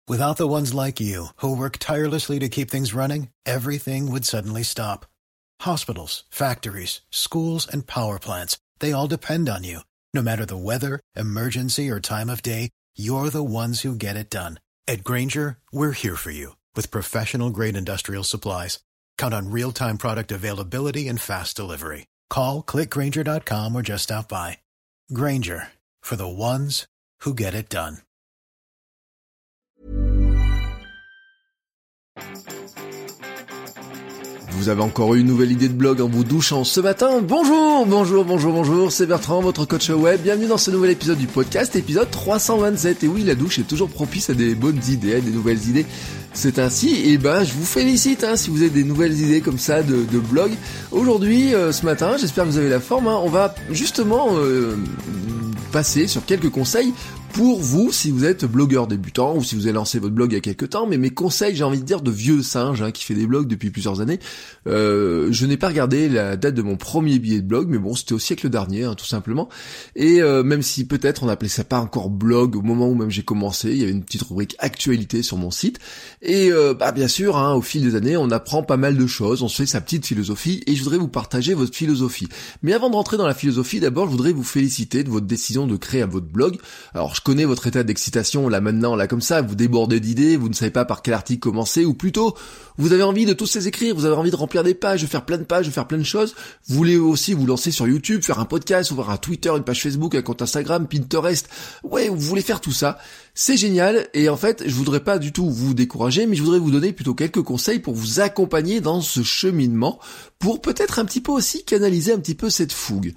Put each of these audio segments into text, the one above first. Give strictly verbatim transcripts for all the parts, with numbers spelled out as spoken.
Without the ones like you, who work tirelessly to keep things running, everything would suddenly stop. Hospitals, factories, schools, and power plants, they all depend on you. No matter the weather, emergency, or time of day, you're the ones who get it done. At Grainger, we're here for you with professional-grade industrial supplies. Count on real-time product availability and fast delivery. Call, click grainger dot com, or just stop by. Grainger, for the ones who get it done. Vous avez encore eu une nouvelle idée de blog en vous douchant ce matin? Bonjour, bonjour, bonjour, bonjour, c'est Bertrand, votre coach web. Bienvenue dans ce nouvel épisode du podcast, épisode trois cent vingt-sept. Et oui, la douche est toujours propice à des bonnes idées, à des nouvelles idées. C'est ainsi, et ben je vous félicite hein, si vous avez des nouvelles idées comme ça de, de blog. Aujourd'hui, euh, ce matin, j'espère que vous avez la forme, hein, on va justement euh, passer sur quelques conseils pour vous, si vous êtes blogueur débutant ou si vous avez lancé votre blog il y a quelques temps, mais mes conseils, j'ai envie de dire, de vieux singe hein, qui fait des blogs depuis plusieurs années. Euh, je n'ai pas regardé la date de mon premier billet de blog, mais bon, c'était au siècle dernier, hein, tout simplement. Et euh, même si peut-être on n'appelait ça pas encore blog au moment où même j'ai commencé, il y avait une petite rubrique actualité sur mon site. Et euh, bah bien sûr, hein, au fil des années, on apprend pas mal de choses, on se fait sa petite philosophie, et je voudrais vous partager votre philosophie. Mais avant de rentrer dans la philosophie, d'abord, je voudrais vous féliciter de votre décision de créer votre blog. Alors, je connais votre état d'excitation là maintenant, là comme ça, vous débordez d'idées, vous ne savez pas par quel article commencer, ou plutôt, vous avez envie de tous les écrire, vous avez envie de remplir des pages, de faire plein de pages, de faire plein de choses. Vous voulez aussi vous lancer sur YouTube, faire un podcast, ouvrir un Twitter, une page Facebook, un compte Instagram, Pinterest. Ouais, vous voulez faire tout ça. C'est génial, et en fait, je voudrais pas du tout vous décourager, mais je voudrais vous donner plutôt quelques conseils pour vous accompagner dans ce cheminement, pour peut-être un petit peu aussi canaliser un petit peu cette fougue.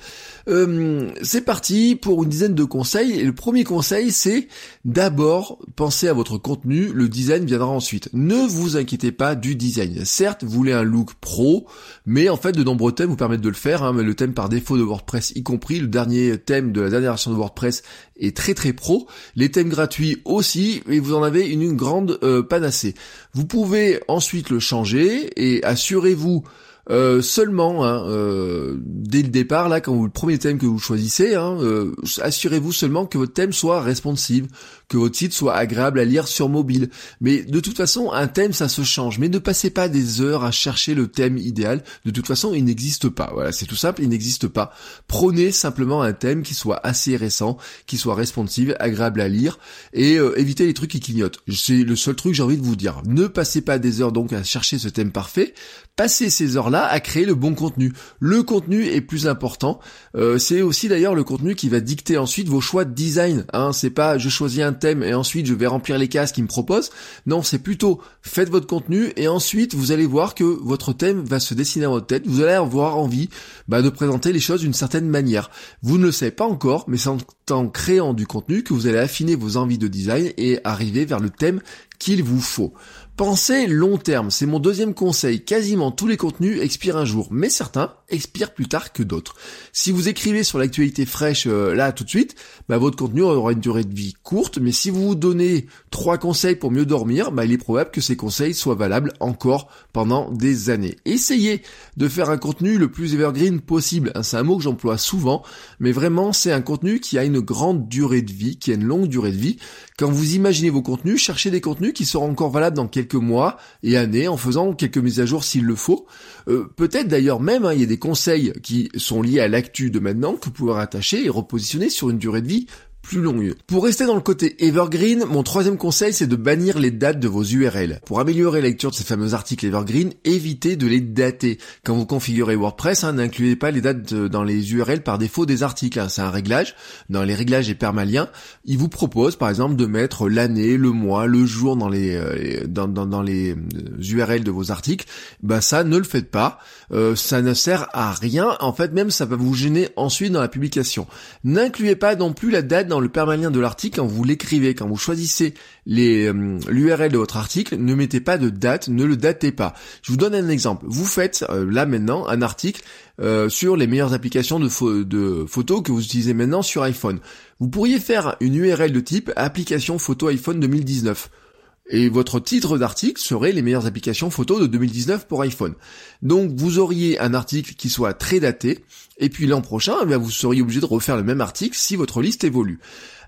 Euh, c'est parti pour une dizaine de conseils, et le premier conseil, c'est d'abord penser à votre contenu, le design viendra ensuite. Ne vous inquiétez pas du design. Certes, vous voulez un look pro, mais en fait, de nombreux thèmes vous permettent de le faire, hein, mais le thème par défaut de WordPress y compris, le dernier thème de la dernière version de WordPress est très très pro, les thèmes gratuits aussi, et vous en avez une, une grande euh, panacée. Vous pouvez ensuite le changer, et assurez-vous Euh, seulement, hein, euh, dès le départ, là, quand vous le premier thème que vous choisissez, hein, euh, assurez-vous seulement que votre thème soit responsive, que votre site soit agréable à lire sur mobile. Mais de toute façon, un thème, ça se change. Mais ne passez pas des heures à chercher le thème idéal. De toute façon, il n'existe pas. Voilà, c'est tout simple, il n'existe pas. Prenez simplement un thème qui soit assez récent, qui soit responsive, agréable à lire, et euh, évitez les trucs qui clignotent. C'est le seul truc que j'ai envie de vous dire. Ne passez pas des heures donc à chercher ce thème parfait. Passez ces heures-là à créer le bon contenu. Le contenu est plus important. Euh, c'est aussi d'ailleurs le contenu qui va dicter ensuite vos choix de design. Hein, c'est pas je choisis un thème et ensuite je vais remplir les cases qu'il me propose. Non, c'est plutôt faites votre contenu et ensuite vous allez voir que votre thème va se dessiner dans votre tête. Vous allez avoir envie bah, de présenter les choses d'une certaine manière. Vous ne le savez pas encore, mais c'est en créant du contenu que vous allez affiner vos envies de design et arriver vers le thème qu'il vous faut. Pensez long terme, c'est mon deuxième conseil. Quasiment tous les contenus expirent un jour, mais certains expirent plus tard que d'autres. Si vous écrivez sur l'actualité fraîche euh, là tout de suite, bah, votre contenu aura une durée de vie courte, mais si vous vous donnez trois conseils pour mieux dormir, bah, il est probable que ces conseils soient valables encore pendant des années. Essayez de faire un contenu le plus evergreen possible. C'est un mot que j'emploie souvent, mais vraiment c'est un contenu qui a une grande durée de vie, qui a une longue durée de vie. Quand vous imaginez vos contenus, cherchez des contenus qui seront encore valables dans quelques mois et années en faisant quelques mises à jour s'il le faut. Euh, peut-être d'ailleurs même, hein, il y a des conseils qui sont liés à l'actu de maintenant que vous pouvez rattacher et repositionner sur une durée de vie plus longue. Pour rester dans le côté evergreen, mon troisième conseil, c'est de bannir les dates de vos U R L. Pour améliorer la lecture de ces fameux articles evergreen, évitez de les dater. Quand vous configurez WordPress, hein, n'incluez pas les dates de, dans les U R L par défaut des articles. Hein. C'est un réglage. Dans les réglages et permaliens, il vous propose par exemple de mettre l'année, le mois, le jour dans les euh, dans, dans, dans les U R L de vos articles. Bah ça, ne le faites pas. Euh, ça ne sert à rien. En fait, même ça va vous gêner ensuite dans la publication. N'incluez pas non plus la date dans le permalien de l'article quand vous l'écrivez, quand vous choisissez les euh, l'U R L de votre article, ne mettez pas de date, ne le datez pas. Je vous donne un exemple. Vous faites euh, là maintenant un article euh, sur les meilleures applications de, pho- de photos que vous utilisez maintenant sur iPhone. Vous pourriez faire une U R L de type application photo iPhone deux mille dix-neuf. Et votre titre d'article serait les meilleures applications photos de deux mille dix-neuf pour iPhone. Donc vous auriez un article qui soit très daté, et puis l'an prochain, eh bien, vous seriez obligé de refaire le même article si votre liste évolue.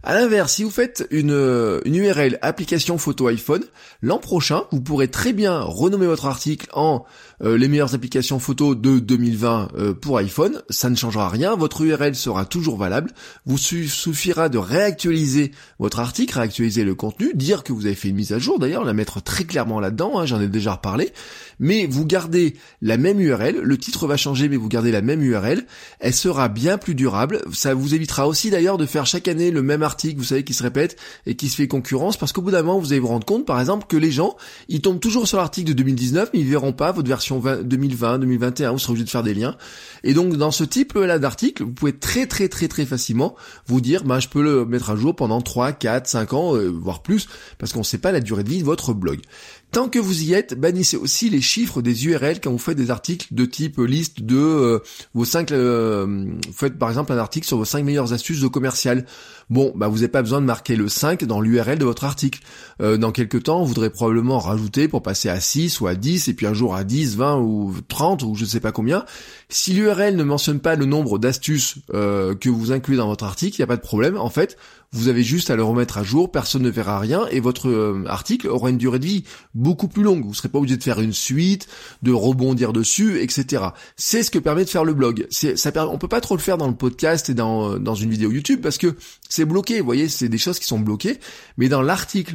À l'inverse, si vous faites une, une U R L application photo iPhone, l'an prochain, vous pourrez très bien renommer votre article en euh, les meilleures applications photo de deux mille vingt euh, pour iPhone. Ça ne changera rien, votre U R L sera toujours valable. Vous su- suffira de réactualiser votre article, réactualiser le contenu, dire que vous avez fait une mise à jour d'ailleurs, la mettre très clairement là-dedans, hein, j'en ai déjà reparlé. Mais vous gardez la même U R L, le titre va changer mais vous gardez la même U R L, elle sera bien plus durable. Ça vous évitera aussi d'ailleurs de faire chaque année le même article, vous savez, qui se répète et qui se fait concurrence, parce qu'au bout d'un moment vous allez vous rendre compte par exemple que les gens, ils tombent toujours sur l'article de deux mille dix-neuf mais ils verront pas votre version vingt, deux mille vingt, deux mille vingt et un, vous serez obligé de faire des liens. Et donc dans ce type là d'article, vous pouvez très très très très facilement vous dire bah je peux le mettre à jour pendant trois, quatre, cinq ans, euh, voire plus, parce qu'on ne sait pas la durée de vie de votre blog. Tant que vous y êtes, bannissez aussi les chiffres des U R L quand vous faites des articles de type liste de euh, vos cinq. Euh, vous faites par exemple un article sur vos cinq meilleures astuces de commercial. Bon, bah vous n'avez pas besoin de marquer le cinq dans l'U R L de votre article. Euh, dans quelques temps, vous voudrez probablement rajouter pour passer à six ou à dix, et puis un jour à dix, vingt ou trente ou je ne sais pas combien. Si l'U R L ne mentionne pas le nombre d'astuces euh, que vous incluez dans votre article, il n'y a pas de problème. En fait, vous avez juste à le remettre à jour, personne ne verra rien, et votre euh, article aura une durée de vie beaucoup plus longue. Vous ne serez pas obligé de faire une suite, de rebondir dessus, et cetera. C'est ce que permet de faire le blog. C'est, ça permet, on peut pas trop le faire dans le podcast et dans, dans une vidéo YouTube, parce que c'est bloqué, vous voyez, c'est des choses qui sont bloquées, mais dans l'article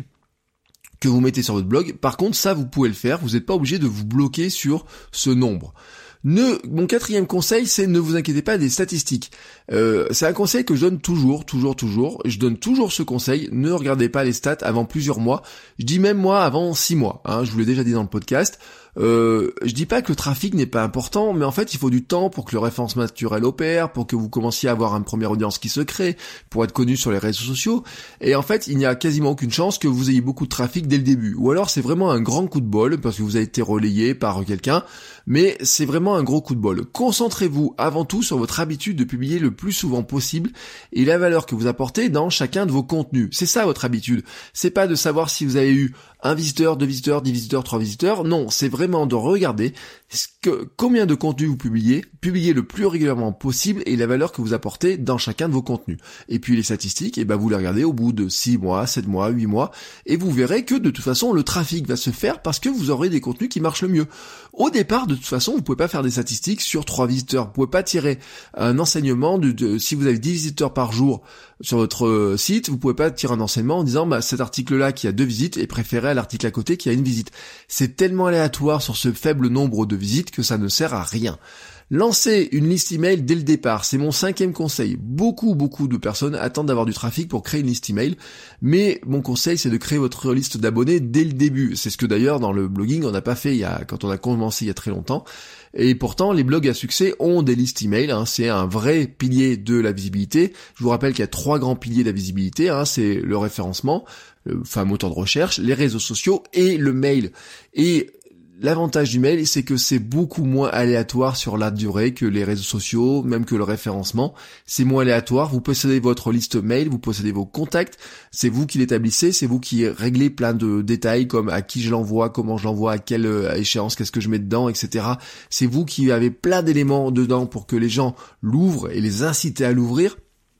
que vous mettez sur votre blog, par contre, ça, vous pouvez le faire, vous n'êtes pas obligé de vous bloquer sur ce nombre. Ne, mon quatrième conseil, c'est ne vous inquiétez pas des statistiques. Euh, c'est un conseil que je donne toujours, toujours, toujours. Je donne toujours ce conseil. Ne regardez pas les stats avant plusieurs mois. Je dis même moi avant six mois. Hein, je vous l'ai déjà dit dans le podcast. Euh, je dis pas que le trafic n'est pas important, mais en fait, il faut du temps pour que le référencement naturel opère, pour que vous commenciez à avoir une première audience qui se crée, pour être connu sur les réseaux sociaux. Et en fait, il n'y a quasiment aucune chance que vous ayez beaucoup de trafic dès le début. Ou alors, c'est vraiment un grand coup de bol parce que vous avez été relayé par quelqu'un. Mais c'est vraiment un gros coup de bol. Concentrez-vous avant tout sur votre habitude de publier le plus souvent possible et la valeur que vous apportez dans chacun de vos contenus. C'est ça votre habitude. C'est pas de savoir si vous avez eu un visiteur, deux visiteurs, dix visiteurs, trois visiteurs. Non, c'est vraiment de regarder ce que, combien de contenus vous publiez, publiez le plus régulièrement possible et la valeur que vous apportez dans chacun de vos contenus. Et puis les statistiques, et ben vous les regardez au bout de six mois, sept mois, huit mois, et vous verrez que de toute façon le trafic va se faire parce que vous aurez des contenus qui marchent le mieux. Au départ, de toute façon, vous pouvez pas faire des statistiques sur trois visiteurs. Vous pouvez pas tirer un enseignement de, de si vous avez dix visiteurs par jour sur votre site, vous pouvez pas tirer un enseignement en disant bah cet article-là qui a deux visites est préféré à l'article à côté qui a une visite. C'est tellement aléatoire sur ce faible nombre de visites que ça ne sert à rien. Lancez une liste email dès le départ, c'est mon cinquième conseil. Beaucoup, beaucoup de personnes attendent d'avoir du trafic pour créer une liste email, mais mon conseil c'est de créer votre liste d'abonnés dès le début. C'est ce que d'ailleurs dans le blogging on n'a pas fait il y a, quand on a commencé il y a très longtemps. Et pourtant, les blogs à succès ont des listes email, hein, c'est un vrai pilier de la visibilité. Je vous rappelle qu'il y a trois grands piliers de la visibilité, hein, c'est le référencement, le, enfin moteur de recherche, les réseaux sociaux et le mail. Et l'avantage du mail, c'est que c'est beaucoup moins aléatoire sur la durée que les réseaux sociaux, même que le référencement. C'est moins aléatoire. Vous possédez votre liste mail, vous possédez vos contacts. C'est vous qui l'établissez, c'est vous qui réglez plein de détails comme à qui je l'envoie, comment je l'envoie, à quelle échéance, qu'est-ce que je mets dedans, et cetera. C'est vous qui avez plein d'éléments dedans pour que les gens l'ouvrent et les inciter à l'ouvrir.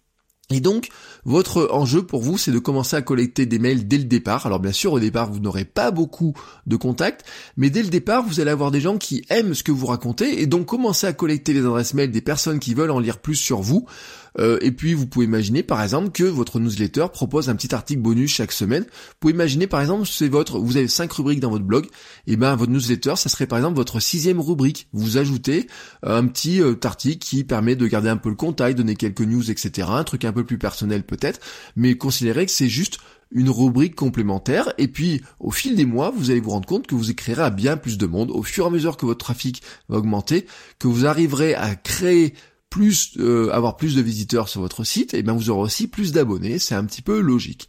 Et donc, votre enjeu pour vous, c'est de commencer à collecter des mails dès le départ. Alors bien sûr, au départ, vous n'aurez pas beaucoup de contacts, mais dès le départ, vous allez avoir des gens qui aiment ce que vous racontez, et donc commencer à collecter les adresses mail des personnes qui veulent en lire plus sur vous. Euh, et puis, vous pouvez imaginer, par exemple, que votre newsletter propose un petit article bonus chaque semaine. Vous pouvez imaginer, par exemple, c'est votre, vous avez cinq rubriques dans votre blog, et ben votre newsletter, ça serait par exemple votre sixième rubrique. Vous ajoutez un petit euh, article qui permet de garder un peu le contact, donner quelques news, et cetera. Un truc un peu plus personnel peut-être, mais considérez que c'est juste une rubrique complémentaire, et puis au fil des mois, vous allez vous rendre compte que vous écrirez à bien plus de monde, au fur et à mesure que votre trafic va augmenter, que vous arriverez à créer plus, euh, avoir plus de visiteurs sur votre site, et bien vous aurez aussi plus d'abonnés, c'est un petit peu logique.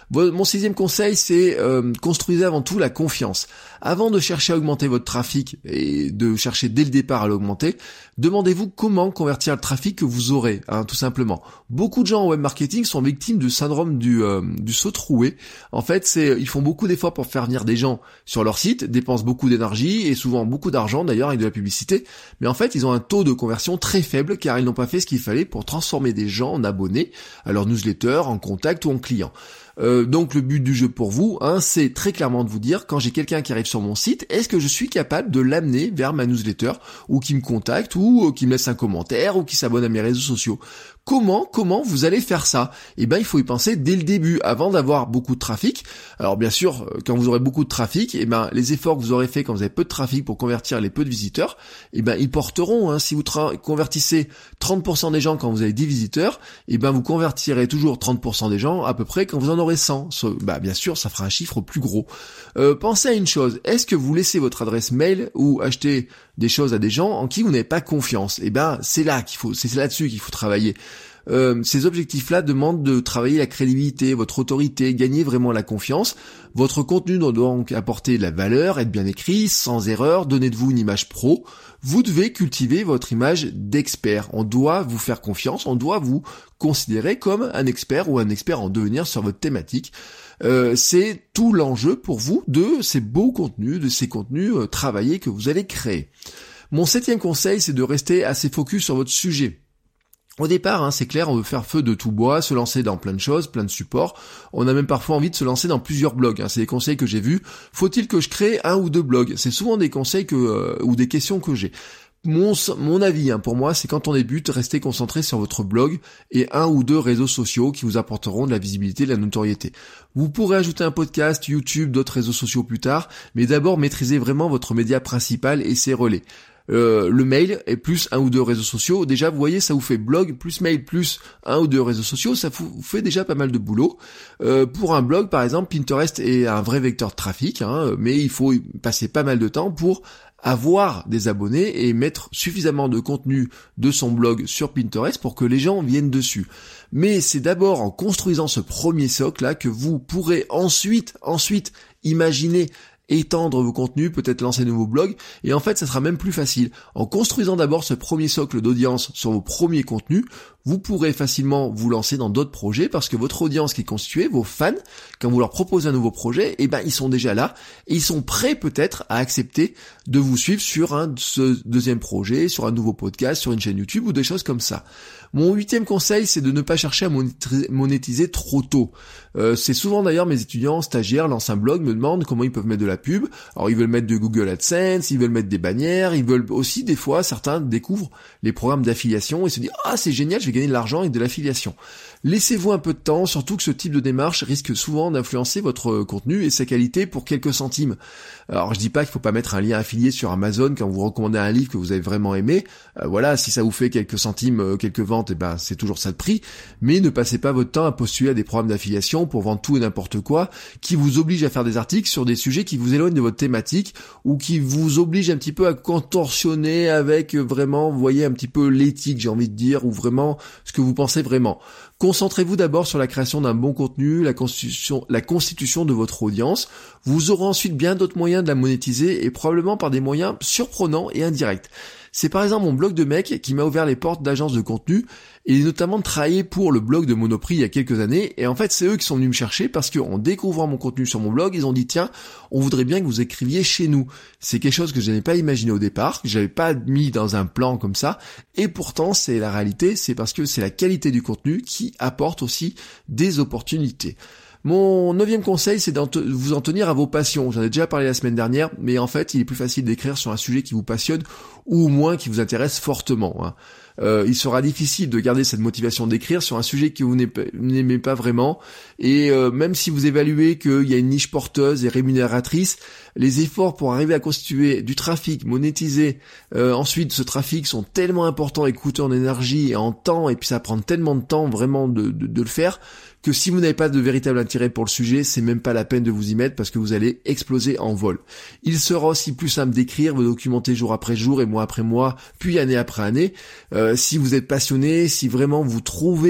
Mon sixième conseil, c'est euh, construisez avant tout la confiance. Avant de chercher à augmenter votre trafic et de chercher dès le départ à l'augmenter, demandez-vous comment convertir le trafic que vous aurez, hein, tout simplement. Beaucoup de gens en web marketing sont victimes du syndrome du, euh, du saut troué. En fait, c'est ils font beaucoup d'efforts pour faire venir des gens sur leur site, dépensent beaucoup d'énergie et souvent beaucoup d'argent d'ailleurs avec de la publicité, mais en fait, ils ont un taux de conversion très faible car ils n'ont pas fait ce qu'il fallait pour transformer des gens en abonnés à leur newsletter, en contact ou en clients. Euh, donc le but du jeu pour vous, hein, c'est très clairement de vous dire, quand j'ai quelqu'un qui arrive sur mon site, est-ce que je suis capable de l'amener vers ma newsletter, ou qui me contacte, ou euh, qui me laisse un commentaire, ou qui s'abonne à mes réseaux sociaux. Comment, comment vous allez faire ça? Eh ben, il faut y penser dès le début, avant d'avoir beaucoup de trafic. Alors bien sûr, quand vous aurez beaucoup de trafic, eh ben, les efforts que vous aurez fait quand vous avez peu de trafic pour convertir les peu de visiteurs, eh ben, ils porteront, hein. Si vous tra- convertissez trente pour cent des gens quand vous avez dix visiteurs, eh ben, vous convertirez toujours trente pour cent des gens à peu près quand vous en aurez cent. Bah, bien sûr, ça fera un chiffre plus gros. Euh, pensez à une chose. Est-ce que vous laissez votre adresse mail ou achetez des choses à des gens en qui vous n'avez pas confiance? Eh ben, c'est là qu'il faut, c'est là-dessus qu'il faut travailler. Euh, ces objectifs-là demandent de travailler la crédibilité, votre autorité, gagner vraiment la confiance. Votre contenu doit donc apporter de la valeur, être bien écrit, sans erreur, donner de vous une image pro. Vous devez cultiver votre image d'expert. On doit vous faire confiance, on doit vous considérer comme un expert ou un expert en devenir sur votre thématique. Euh, c'est tout l'enjeu pour vous de ces beaux contenus, de ces contenus euh, travaillés que vous allez créer. Mon septième conseil, c'est de rester assez focus sur votre sujet. Au départ, hein, c'est clair, on veut faire feu de tout bois, se lancer dans plein de choses, plein de supports. On a même parfois envie de se lancer dans plusieurs blogs. Hein. C'est des conseils que j'ai vus. Faut-il que je crée un ou deux blogs? C'est souvent des conseils que euh, ou des questions que j'ai. Mon, mon avis, hein, pour moi, c'est quand on débute, restez concentré sur votre blog et un ou deux réseaux sociaux qui vous apporteront de la visibilité, de la notoriété. Vous pourrez ajouter un podcast, YouTube, d'autres réseaux sociaux plus tard, mais d'abord maîtrisez vraiment votre média principal et ses relais. Euh, le mail et plus un ou deux réseaux sociaux. Déjà, vous voyez, ça vous fait blog plus mail plus un ou deux réseaux sociaux. Ça vous fait déjà pas mal de boulot. Euh, pour un blog, par exemple, Pinterest est un vrai vecteur de trafic, hein, mais il faut y passer pas mal de temps pour avoir des abonnés et mettre suffisamment de contenu de son blog sur Pinterest pour que les gens viennent dessus. Mais c'est d'abord en construisant ce premier socle là que vous pourrez ensuite, ensuite imaginer étendre vos contenus, peut-être lancer de nouveaux blogs, et en fait ça sera même plus facile. En construisant d'abord ce premier socle d'audience sur vos premiers contenus, vous pourrez facilement vous lancer dans d'autres projets parce que votre audience qui est constituée, vos fans, quand vous leur proposez un nouveau projet, eh ben ils sont déjà là et ils sont prêts peut-être à accepter de vous suivre sur un ce deuxième projet, sur un nouveau podcast, sur une chaîne YouTube ou des choses comme ça. Mon huitième conseil, c'est de ne pas chercher à monétiser trop tôt. Euh, c'est souvent d'ailleurs mes étudiants stagiaires lancent un blog, me demandent comment ils peuvent mettre de la pub. Alors ils veulent mettre de Google AdSense, ils veulent mettre des bannières, ils veulent aussi des fois, certains découvrent les programmes d'affiliation et se disent « Ah, c'est génial, je vais gagner de l'argent avec de l'affiliation ». Laissez-vous un peu de temps, surtout que ce type de démarche risque souvent d'influencer votre contenu et sa qualité pour quelques centimes. Alors je dis pas qu'il faut pas mettre un lien affilié sur Amazon quand vous recommandez un livre que vous avez vraiment aimé. Euh, voilà, si ça vous fait quelques centimes, euh, quelques ventes, et eh ben c'est toujours ça de prix. Mais ne passez pas votre temps à postuler à des programmes d'affiliation pour vendre tout et n'importe quoi, qui vous obligent à faire des articles sur des sujets qui vous éloignent de votre thématique ou qui vous obligent un petit peu à contorsionner avec vraiment, vous voyez, un petit peu l'éthique, j'ai envie de dire, ou vraiment ce que vous pensez vraiment. Concentrez-vous d'abord sur la création d'un bon contenu, la constitution, la constitution de votre audience. Vous aurez ensuite bien d'autres moyens de la monétiser et probablement par des moyens surprenants et indirects. C'est par exemple mon blog de mec qui m'a ouvert les portes d'agences de contenu et notamment de travailler pour le blog de Monoprix il y a quelques années. Et en fait, c'est eux qui sont venus me chercher parce qu'en découvrant mon contenu sur mon blog, ils ont dit tiens, on voudrait bien que vous écriviez chez nous. C'est quelque chose que je n'avais pas imaginé au départ, que j'avais pas mis dans un plan comme ça. Et pourtant, c'est la réalité, c'est parce que c'est la qualité du contenu qui apporte aussi des opportunités. Mon neuvième conseil, c'est de vous en tenir à vos passions. J'en ai déjà parlé la semaine dernière, mais en fait, il est plus facile d'écrire sur un sujet qui vous passionne ou au moins qui vous intéresse fortement. Hein. Euh, il sera difficile de garder cette motivation d'écrire sur un sujet que vous n'aimez pas vraiment. Et euh, même si vous évaluez qu'il y a une niche porteuse et rémunératrice, les efforts pour arriver à constituer du trafic, monétiser, euh, ensuite ce trafic sont tellement importants et coûteux en énergie et en temps, et puis ça prend tellement de temps vraiment de, de, de le faire, que si vous n'avez pas de véritable intérêt pour le sujet, c'est même pas la peine de vous y mettre parce que vous allez exploser en vol. Il sera aussi plus simple d'écrire, vous documenter jour après jour et mois après mois, puis année après année. Euh, si vous êtes passionné, si vraiment vous trouvez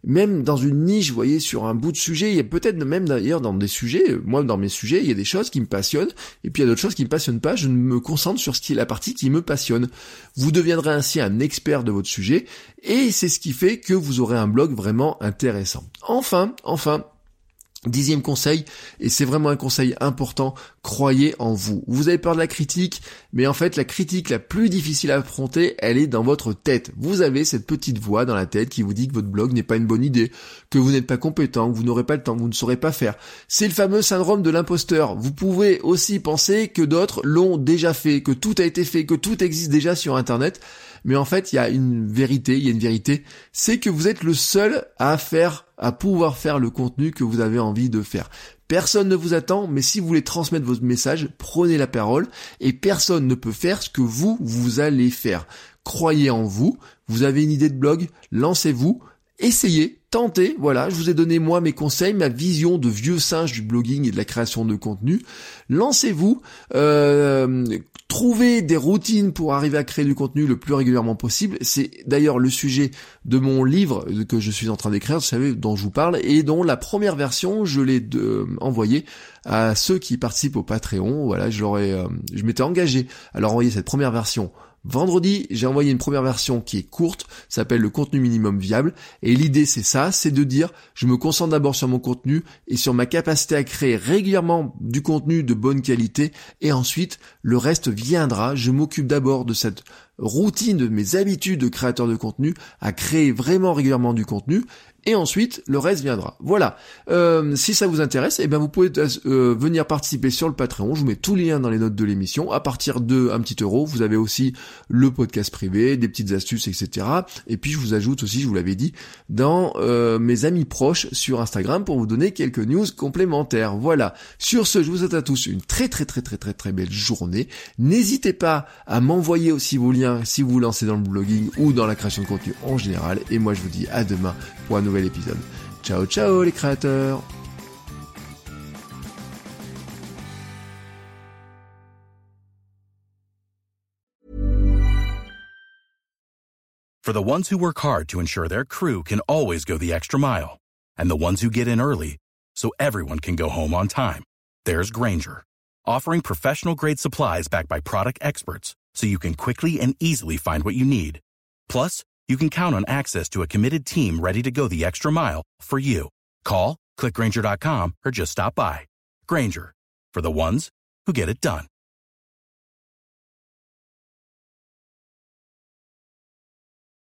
même dans une niche, vous voyez, sur un bout de sujet, il y a peut-être même d'ailleurs dans des sujets, moi dans mes sujets, il y a des choses qui me passionnent, et puis il y a d'autres choses qui me passionnent pas, je me concentre sur ce qui est la partie qui me passionne. Vous deviendrez ainsi un expert de votre sujet, et c'est ce qui fait que vous aurez un blog vraiment intéressant. Enfin, enfin, dixième conseil, et c'est vraiment un conseil important, croyez en vous. Vous avez peur de la critique, mais en fait la critique la plus difficile à affronter, elle est dans votre tête. Vous avez cette petite voix dans la tête qui vous dit que votre blog n'est pas une bonne idée, que vous n'êtes pas compétent, que vous n'aurez pas le temps, que vous ne saurez pas faire. C'est le fameux syndrome de l'imposteur. Vous pouvez aussi penser que d'autres l'ont déjà fait, que tout a été fait, que tout existe déjà sur Internet. Mais en fait, il y a une vérité, il y a une vérité, c'est que vous êtes le seul à faire, à pouvoir faire le contenu que vous avez envie de faire. Personne ne vous attend, mais si vous voulez transmettre votre message, prenez la parole et personne ne peut faire ce que vous, vous allez faire. Croyez en vous, vous avez une idée de blog, lancez-vous, essayez, tentez, voilà, je vous ai donné moi mes conseils, ma vision de vieux singe du blogging et de la création de contenu. Lancez-vous, euh, trouvez des routines pour arriver à créer du contenu le plus régulièrement possible. C'est d'ailleurs le sujet de mon livre que je suis en train d'écrire, vous savez, dont je vous parle, et dont la première version, je l'ai de, envoyée à ceux qui participent au Patreon. Voilà, je leur ai, euh, je m'étais engagé à leur envoyer cette première version. Vendredi, j'ai envoyé une première version qui est courte, s'appelle le contenu minimum viable, et l'idée c'est ça, c'est de dire, je me concentre d'abord sur mon contenu et sur ma capacité à créer régulièrement du contenu de bonne qualité, et ensuite, le reste viendra. Je m'occupe d'abord de cette routine, de mes habitudes de créateur de contenu, à créer vraiment régulièrement du contenu, et ensuite le reste viendra. Voilà. Euh, si ça vous intéresse, eh bien vous pouvez euh, venir participer sur le Patreon. Je vous mets tous les liens dans les notes de l'émission. À partir de un petit euro, vous avez aussi le podcast privé, des petites astuces, et cetera. Et puis je vous ajoute aussi, je vous l'avais dit, dans euh, mes amis proches sur Instagram pour vous donner quelques news complémentaires. Voilà. Sur ce, je vous souhaite à tous une très très très très très très belle journée. N'hésitez pas à m'envoyer aussi vos liens si vous vous lancez dans le blogging ou dans la création de contenu en général. Et moi je vous dis à demain pour un nouvel épisode. Ciao ciao les créateurs. For the ones who work hard to ensure their crew can always go the extra mile, and the ones who get in early so everyone can go home on time, there's Grainger, offering professional-grade supplies backed by product experts so you can quickly and easily find what you need. Plus, you can count on access to a committed team ready to go the extra mile for you. Call, click Grainger dot com, or just stop by. Grainger, for the ones who get it done.